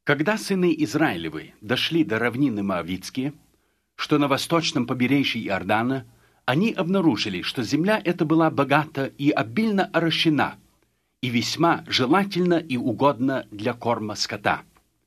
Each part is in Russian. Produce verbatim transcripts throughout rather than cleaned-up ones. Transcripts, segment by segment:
Когда сыны Израилевы дошли до равнины Моавитские, что на восточном побережье Иордана, они обнаружили, что земля эта была богата и обильно орощена, и весьма желательна и угодна для корма скота.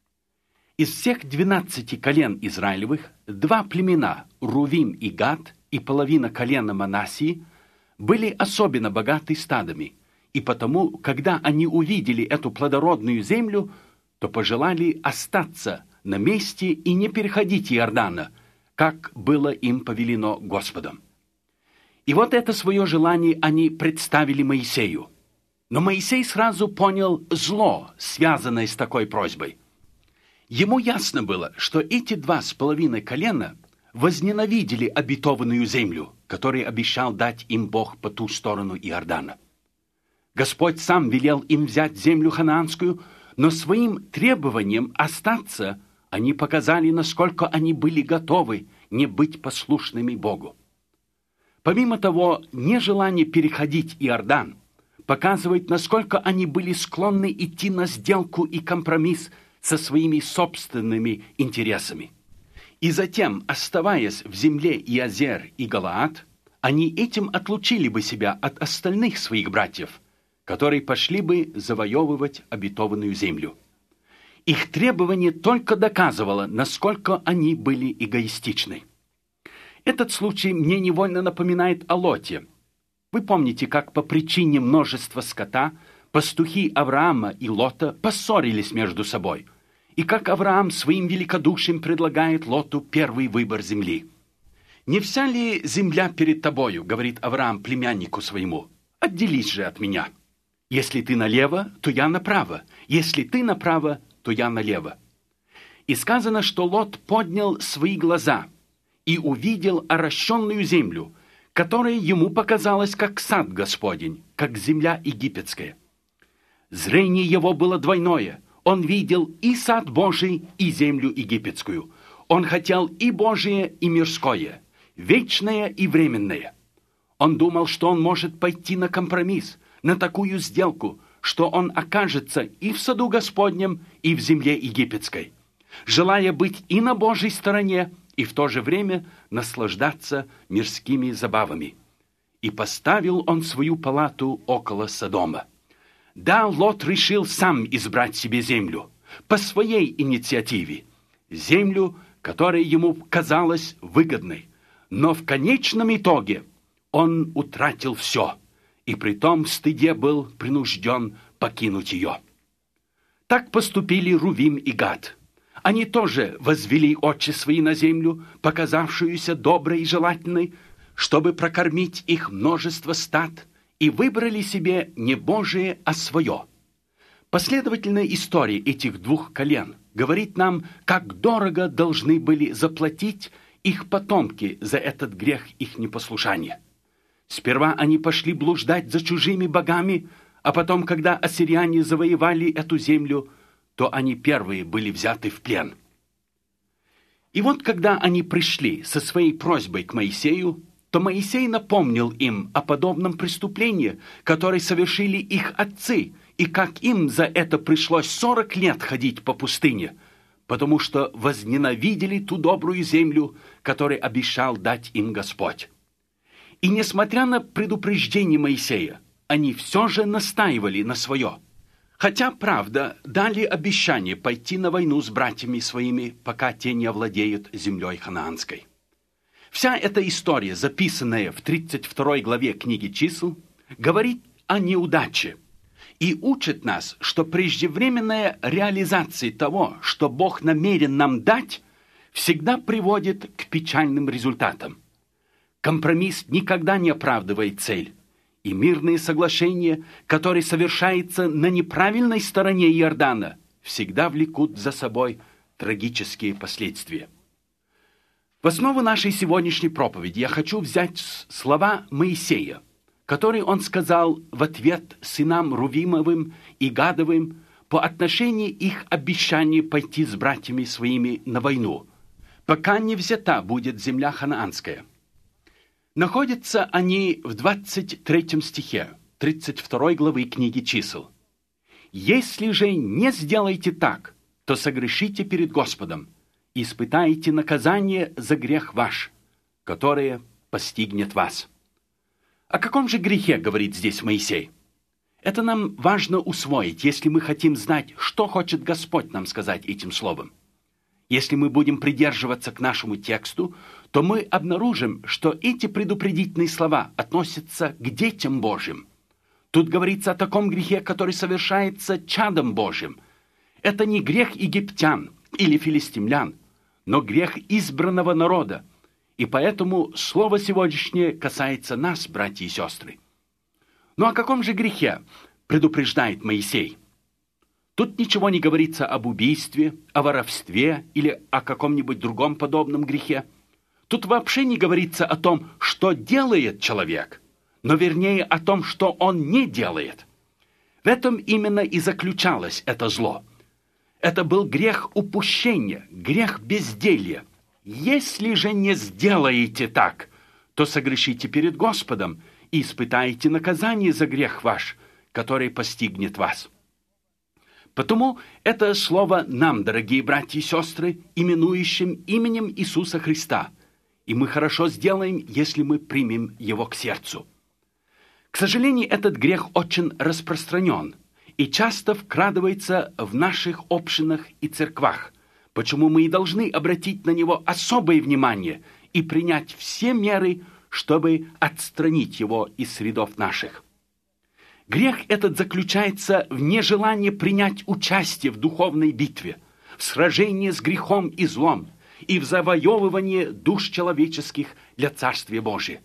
Из всех двенадцати колен Израилевых два племена, Рувим и Гад, и половина колена Манассии, были особенно богаты стадами, и потому, когда они увидели эту плодородную землю, то пожелали остаться на месте и не переходить Иордана, как было им повелено Господом. И вот это свое желание они представили Моисею. Но Моисей сразу понял зло, связанное с такой просьбой. Ему ясно было, что эти два с половиной колена возненавидели обетованную землю, которую обещал дать им Бог по ту сторону Иордана. Господь сам велел им взять землю ханаанскую, но своим требованием остаться они показали, насколько они были готовы не быть послушными Богу. Помимо того, нежелание переходить Иордан показывает, насколько они были склонны идти на сделку и компромисс со своими собственными интересами. И затем, оставаясь в земле Иозер и Галаад, они этим отлучили бы себя от остальных своих братьев, которые пошли бы завоевывать обетованную землю. Их требование только доказывало, насколько они были эгоистичны. Этот случай мне невольно напоминает о Лоте. Вы помните, как по причине множества скота пастухи Авраама и Лота поссорились между собой, и как Авраам своим великодушием предлагает Лоту первый выбор земли. «Не вся ли земля перед тобою, — говорит Авраам племяннику своему, — отделись же от меня. Если ты налево, то я направо, если ты направо, то я налево». И сказано, что Лот поднял свои глаза и увидел орощенную землю, которая ему показалась как сад Господень, как земля египетская. Зрение его было двойное. Он видел и сад Божий, и землю египетскую. Он хотел и Божие, и мирское, вечное и временное. Он думал, что он может пойти на компромисс, на такую сделку, что он окажется и в саду Господнем, и в земле египетской, желая быть и на Божьей стороне, и в то же время наслаждаться мирскими забавами. И поставил он свою палату около Содома. Да, Лот решил сам избрать себе землю, по своей инициативе, землю, которая ему казалась выгодной, но в конечном итоге он утратил все, и притом в стыде был принужден покинуть ее. Так поступили Рувим и Гад. Они тоже возвели очи свои на землю, показавшуюся доброй и желательной, чтобы прокормить их множество стад, и выбрали себе не Божие, а свое. Последовательная история этих двух колен говорит нам, как дорого должны были заплатить их потомки за этот грех их непослушания. Сперва они пошли блуждать за чужими богами, а потом, когда ассирияне завоевали эту землю, то они первые были взяты в плен. И вот когда они пришли со своей просьбой к Моисею, то Моисей напомнил им о подобном преступлении, которое совершили их отцы, и как им за это пришлось сорок лет ходить по пустыне, потому что возненавидели ту добрую землю, которую обещал дать им Господь. И несмотря на предупреждение Моисея, они все же настаивали на свое. Хотя, правда, дали обещание пойти на войну с братьями своими, пока те не овладеют землей ханаанской. Вся эта история, записанная в тридцать второй главе книги «Чисел», говорит о неудаче и учит нас, что преждевременная реализация того, что Бог намерен нам дать, всегда приводит к печальным результатам. Компромисс никогда не оправдывает цель, и мирные соглашения, которые совершаются на неправильной стороне Иордана, всегда влекут за собой трагические последствия. В основу нашей сегодняшней проповеди я хочу взять слова Моисея, которые он сказал в ответ сынам Рувимовым и Гадовым по отношению их обещания пойти с братьями своими на войну, пока не взята будет земля ханаанская. Находятся они в двадцать третьем стихе тридцать второй главы книги «Чисел». «Если же не сделаете так, то согрешите перед Господом и испытаете наказание за грех ваш, которое постигнет вас». О каком же грехе говорит здесь Моисей? Это нам важно усвоить, если мы хотим знать, что хочет Господь нам сказать этим словом. Если мы будем придерживаться к нашему тексту, то мы обнаружим, что эти предупредительные слова относятся к детям Божьим. Тут говорится о таком грехе, который совершается чадом Божьим. Это не грех египтян или филистимлян, но грех избранного народа. И поэтому слово сегодняшнее касается нас, братья и сестры. Ну о каком же грехе предупреждает Моисей? Тут ничего не говорится об убийстве, о воровстве или о каком-нибудь другом подобном грехе. Тут вообще не говорится о том, что делает человек, но вернее о том, что он не делает. В этом именно и заключалось это зло. Это был грех упущения, грех безделья. «Если же не сделаете так, то согрешите перед Господом и испытаете наказание за грех ваш, который постигнет вас». Потому это слово нам, дорогие братья и сестры, именующим именем Иисуса Христа, и мы хорошо сделаем, если мы примем его к сердцу. К сожалению, этот грех очень распространен и часто вкрадывается в наших общинах и церквах, почему мы и должны обратить на него особое внимание и принять все меры, чтобы отстранить его из рядов наших. Грех этот заключается в нежелании принять участие в духовной битве, в сражении с грехом и злом и в завоевывании душ человеческих для Царствия Божия.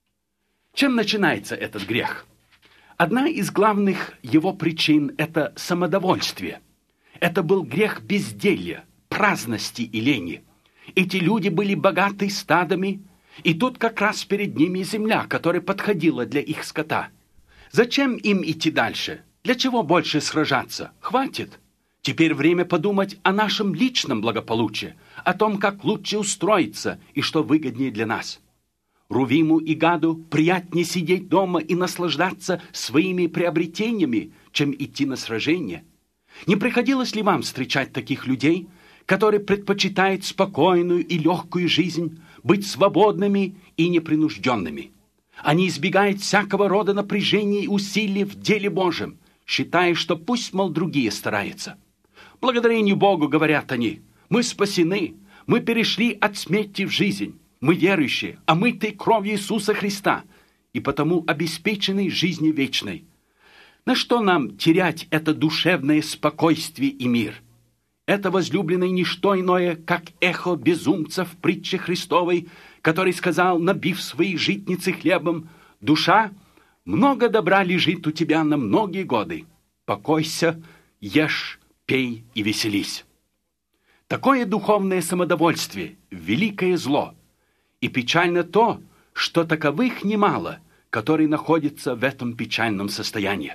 Чем начинается этот грех? Одна из главных его причин – это самодовольствие. Это был грех безделья, праздности и лени. Эти люди были богаты стадами, и тут как раз перед ними земля, которая подходила для их скота. Зачем им идти дальше? Для чего больше сражаться? Хватит. Теперь время подумать о нашем личном благополучии, о том, как лучше устроиться и что выгоднее для нас. Рувиму и Гаду приятнее сидеть дома и наслаждаться своими приобретениями, чем идти на сражение. Не приходилось ли вам встречать таких людей, которые предпочитают спокойную и легкую жизнь, быть свободными и непринужденными? Они избегают всякого рода напряжений и усилий в деле Божьем, считая, что пусть, мол, другие стараются. Благодарение Богу, говорят они, мы спасены, мы перешли от смерти в жизнь, мы верующие, омытые кровью Иисуса Христа, и потому обеспечены жизнью вечной. На что нам терять это душевное спокойствие и мир? Это, возлюбленное, не что иное, как эхо безумца в притче Христовой, который сказал, набив свои житницы хлебом: «Душа, много добра лежит у тебя на многие годы. Покойся, ешь, пей и веселись». Такое духовное самодовольствие – великое зло. И печально то, что таковых немало, которые находятся в этом печальном состоянии.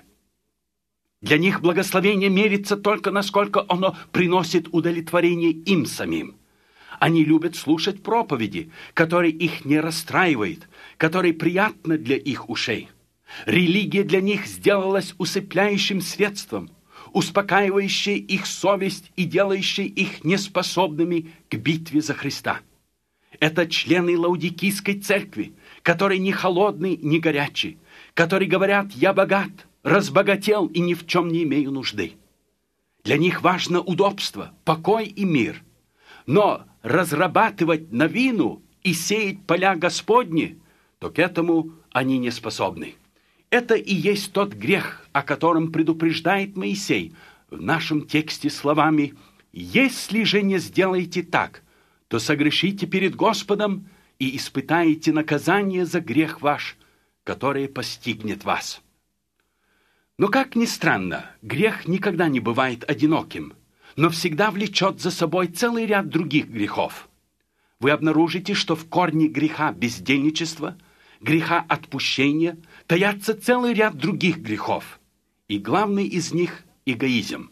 Для них благословение мерится только насколько оно приносит удовлетворение им самим. Они любят слушать проповеди, которые их не расстраивают, которые приятны для их ушей. Религия для них сделалась усыпляющим средством, успокаивающей их совесть и делающей их неспособными к битве за Христа. Это члены Лаудикийской церкви, которые не холодны, не горячие, которые говорят: «Я богат, разбогател и ни в чем не имею нужды». Для них важно удобство, покой и мир. Но разрабатывать новину и сеять поля Господни, то к этому они не способны. Это и есть тот грех, о котором предупреждает Моисей в нашем тексте словами: «Если же не сделаете так, то согрешите перед Господом и испытаете наказание за грех ваш, которое постигнет вас». Но, как ни странно, грех никогда не бывает одиноким, но всегда влечет за собой целый ряд других грехов. Вы обнаружите, что в корне греха бездельничества, греха отпущения таятся целый ряд других грехов, и главный из них – эгоизм.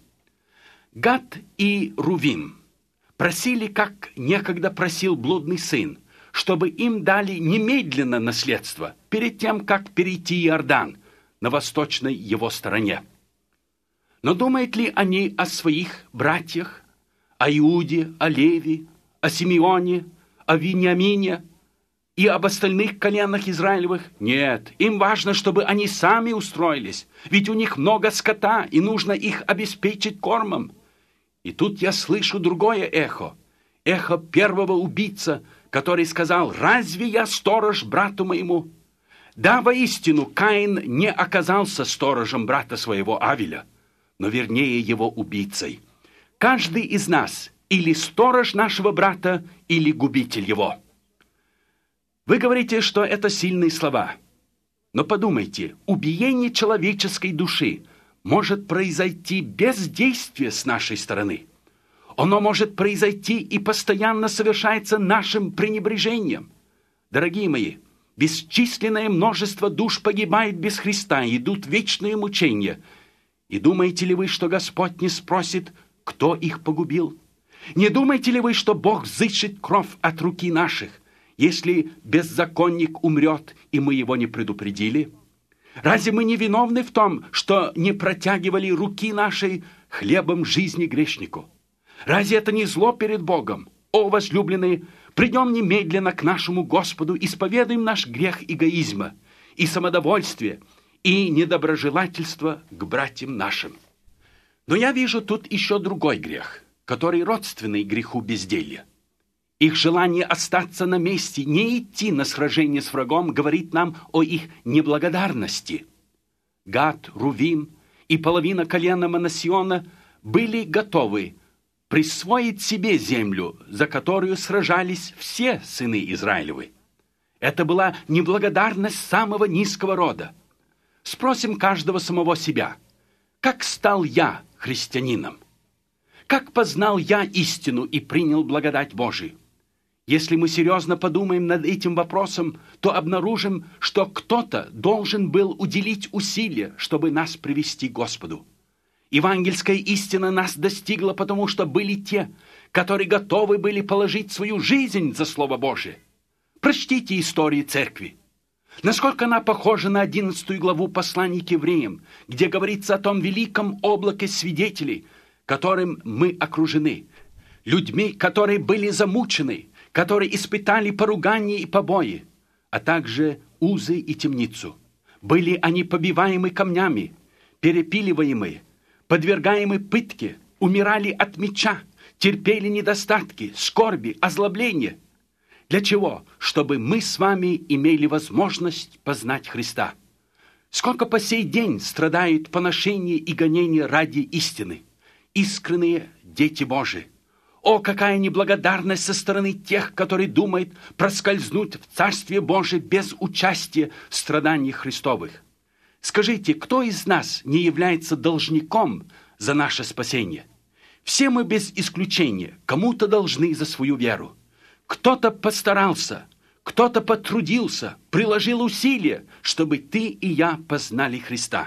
Гад и Рувим просили, как некогда просил блудный сын, чтобы им дали немедленно наследство перед тем, как перейти Иордан на восточной его стороне. Но думают ли они о своих братьях, о Иуде, о Леве, о Симеоне, о Вениамине и об остальных коленах Израилевых? Нет, им важно, чтобы они сами устроились, ведь у них много скота, и нужно их обеспечить кормом. И тут я слышу другое эхо, эхо первого убийца, который сказал: «Разве я сторож брату моему?» Да, воистину, Каин не оказался сторожем брата своего Авеля, но вернее его убийцей. Каждый из нас или сторож нашего брата, или губитель его. Вы говорите, что это сильные слова. Но подумайте, убиение человеческой души может произойти без действия с нашей стороны. Оно может произойти и постоянно совершается нашим пренебрежением. Дорогие мои, бесчисленное множество душ погибает без Христа и идут в вечные мучения. И думаете ли вы, что Господь не спросит, кто их погубил? Не думаете ли вы, что Бог взыщет кровь от руки наших, если беззаконник умрет, и мы его не предупредили? Разве мы не виновны в том, что не протягивали руки нашей хлебом жизни грешнику? Разве это не зло перед Богом? О, возлюбленные, придем немедленно к нашему Господу, исповедуем наш грех эгоизма и самодовольствия и недоброжелательства к братьям нашим. Но я вижу тут еще другой грех, который родственный греху безделья. Их желание остаться на месте, не идти на сражение с врагом, говорит нам о их неблагодарности. Гад, Рувим и половина колена Манассиона были готовы присвоить себе землю, за которую сражались все сыны Израилевы. Это была неблагодарность самого низкого рода. Спросим каждого самого себя: как стал я христианином? Как познал я истину и принял благодать Божию? Если мы серьезно подумаем над этим вопросом, то обнаружим, что кто-то должен был уделить усилия, чтобы нас привести к Господу. Евангельская истина нас достигла, потому что были те, которые готовы были положить свою жизнь за Слово Божие. Прочтите истории церкви. Насколько она похожа на одиннадцатую главу послания к евреям, где говорится о том великом облаке свидетелей, которым мы окружены. Людьми, которые были замучены, которые испытали поругание и побои, а также узы и темницу. Были они побиваемы камнями, перепиливаемы, подвергаемы пытке, умирали от меча, терпели недостатки, скорби, озлобления. Для чего? Чтобы мы с вами имели возможность познать Христа. Сколько по сей день страдают поношения и гонения ради истины. Искренние дети Божии. О, какая неблагодарность со стороны тех, которые думают проскользнуть в Царствие Божие без участия в страданиях Христовых. Скажите, кто из нас не является должником за наше спасение? Все мы без исключения кому-то должны за свою веру. Кто-то постарался, кто-то потрудился, приложил усилия, чтобы ты и я познали Христа.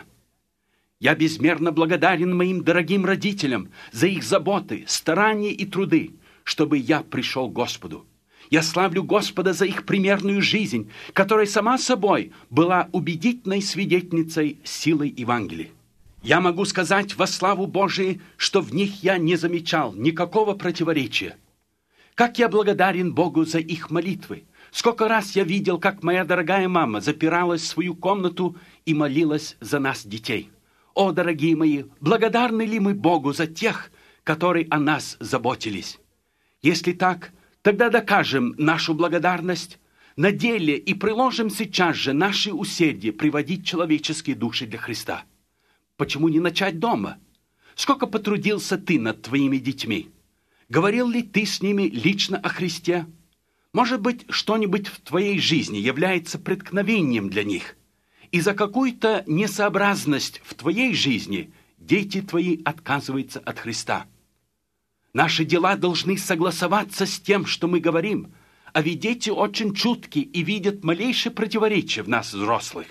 Я безмерно благодарен моим дорогим родителям за их заботы, старания и труды, чтобы я пришел к Господу. Я славлю Господа за их примерную жизнь, которая сама собой была убедительной свидетельницей силой Евангелия. Я могу сказать во славу Божию, что в них я не замечал никакого противоречия. Как я благодарен Богу за их молитвы. Сколько раз я видел, как моя дорогая мама запиралась в свою комнату и молилась за нас, детей. О, дорогие мои, благодарны ли мы Богу за тех, которые о нас заботились? Если так, тогда докажем нашу благодарность на деле и приложим сейчас же наши усердия приводить человеческие души для Христа. Почему не начать дома? Сколько потрудился ты над твоими детьми? Говорил ли ты с ними лично о Христе? Может быть, что-нибудь в твоей жизни является преткновением для них? И за какую-то несообразность в твоей жизни дети твои отказываются от Христа. Наши дела должны согласоваться с тем, что мы говорим, а ведь дети очень чутки и видят малейшее противоречие в нас, взрослых.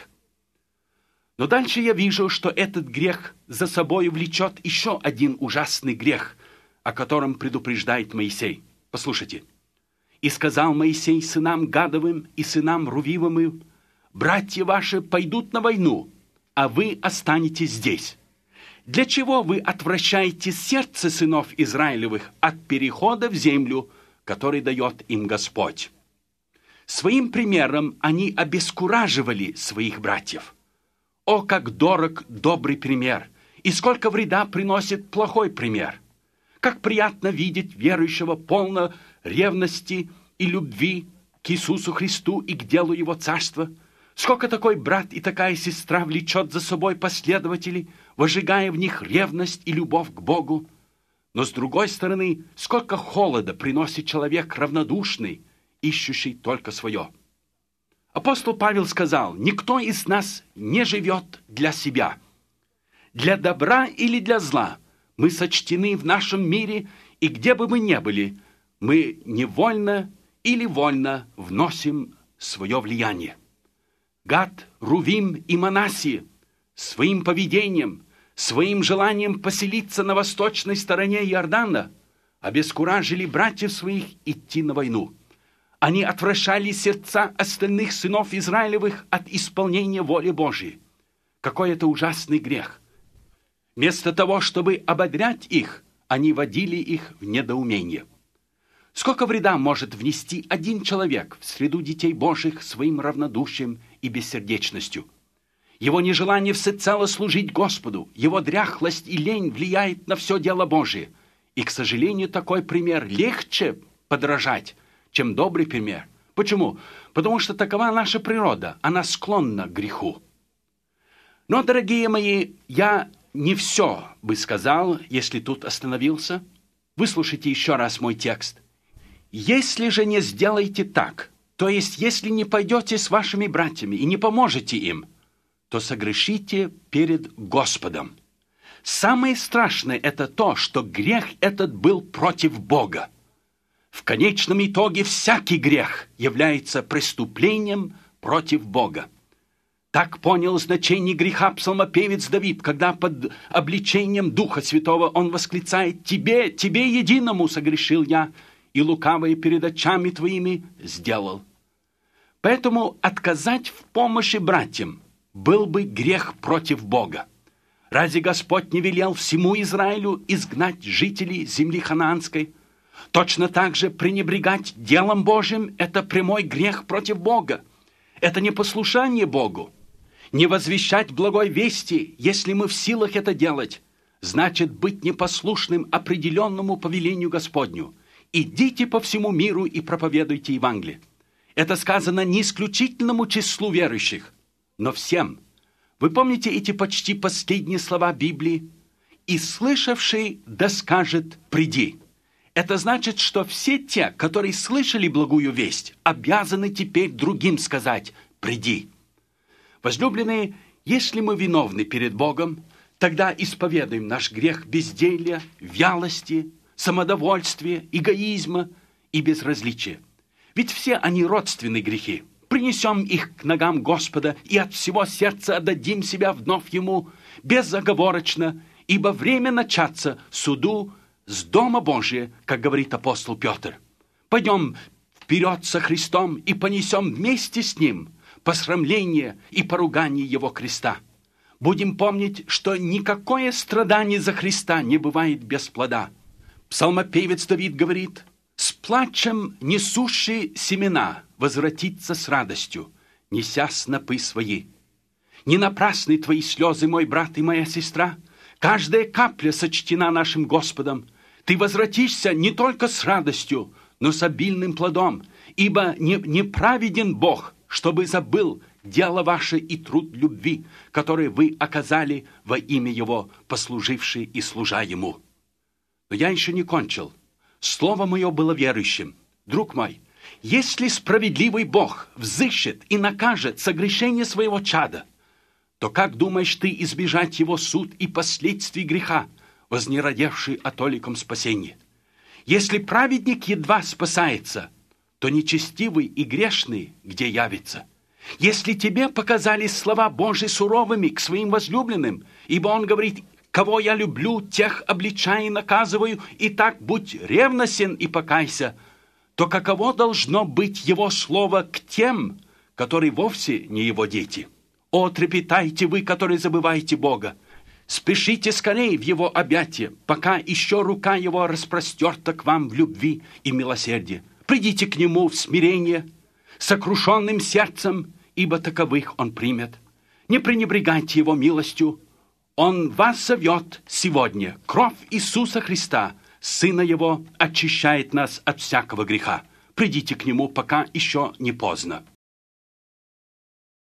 Но дальше я вижу, что этот грех за собой влечет еще один ужасный грех, о котором предупреждает Моисей. Послушайте. «И сказал Моисей сынам Гадовым и сынам Рувимовым: братья ваши пойдут на войну, а вы останетесь здесь. Для чего вы отвращаете сердце сынов Израилевых от перехода в землю, который дает им Господь? Своим примером они обескураживали своих братьев. О, как дорог добрый пример, и сколько вреда приносит плохой пример! Как приятно видеть верующего полно ревности и любви к Иисусу Христу и к делу Его Царства! Сколько такой брат и такая сестра влечет за собой последователей, возжигая в них ревность и любовь к Богу! Но, с другой стороны, сколько холода приносит человек равнодушный, ищущий только свое. Апостол Павел сказал: «Никто из нас не живет для себя. Для добра или для зла мы сочтены в нашем мире, и где бы мы ни были, мы невольно или вольно вносим свое влияние». Гад, Рувим и Манасия своим поведением, своим желанием поселиться на восточной стороне Иордана обескуражили братьев своих идти на войну. Они отвращали сердца остальных сынов Израилевых от исполнения воли Божьей. Какой это ужасный грех! Вместо того, чтобы ободрять их, они водили их в недоумение. Сколько вреда может внести один человек в среду детей Божьих своим равнодушием и бессердечностью? Его нежелание всецело служить Господу, его дряхлость и лень влияет на все дело Божие. И, к сожалению, такой пример легче подражать, чем добрый пример. Почему? Потому что такова наша природа, она склонна к греху. Но, дорогие мои, я не все бы сказал, если тут остановился. Выслушайте еще раз мой текст. «Если же не сделаете так, то есть если не пойдете с вашими братьями и не поможете им, то согрешите перед Господом». Самое страшное – это то, что грех этот был против Бога. В конечном итоге всякий грех является преступлением против Бога. Так понял значение греха псалмопевец Давид, когда под обличением Духа Святого он восклицает: «Тебе, тебе единому согрешил я, и лукавое перед очами твоими сделал». Поэтому отказать в помощи братьям был бы грех против Бога. Разве Господь не велел всему Израилю изгнать жителей земли ханаанской? Точно так же пренебрегать делом Божьим – это прямой грех против Бога. Это непослушание Богу. Не возвещать благой вести, если мы в силах это делать, значит быть непослушным определенному повелению Господню. «Идите по всему миру и проповедуйте Евангелие». Это сказано не исключительному числу верующих, но всем. Вы помните эти почти последние слова Библии? «И слышавший да скажет: приди». Это значит, что все те, которые слышали благую весть, обязаны теперь другим сказать: приди. Возлюбленные, если мы виновны перед Богом, тогда исповедуем наш грех безделья, вялости, самодовольствия, эгоизма и безразличия. Ведь все они родственные грехи. Принесем их к ногам Господа и от всего сердца отдадим себя вновь Ему безоговорочно, ибо время начаться суду с Дома Божия, как говорит апостол Петр. Пойдем вперед со Христом и понесем вместе с Ним посрамление и поругание Его креста. Будем помнить, что никакое страдание за Христа не бывает без плода. Псалмопевец Давид говорит: «С плачем несущий семена возвратится с радостью, неся снопы свои». Не напрасны твои слезы, мой брат и моя сестра. Каждая капля сочтена нашим Господом. Ты возвратишься не только с радостью, но с обильным плодом, ибо не, не праведен Бог, чтобы забыл дело ваше и труд любви, который вы оказали во имя Его, послуживший и служа Ему. Но я еще не кончил. Слово мое было верующим. Друг мой, если справедливый Бог взыщет и накажет согрешение своего чада, то как думаешь ты избежать его суд и последствий греха, вознеродевший о толиком спасении? Если праведник едва спасается, то нечестивый и грешный где явится? Если тебе показались слова Божьи суровыми к своим возлюбленным, ибо он говорит: «Кого я люблю, тех обличаю и наказываю, и так будь ревностен и покайся», то каково должно быть его слово к тем, которые вовсе не его дети? О, трепетайте вы, которые забываете Бога! Спешите скорее в Его объятия, пока еще рука Его распростерта к вам в любви и милосердии. Придите к Нему в смирение, сокрушенным сердцем, ибо таковых Он примет. Не пренебрегайте Его милостью. Он вас зовет сегодня. Кровь Иисуса Христа, Сына Его, очищает нас от всякого греха. Придите к Нему, пока еще не поздно.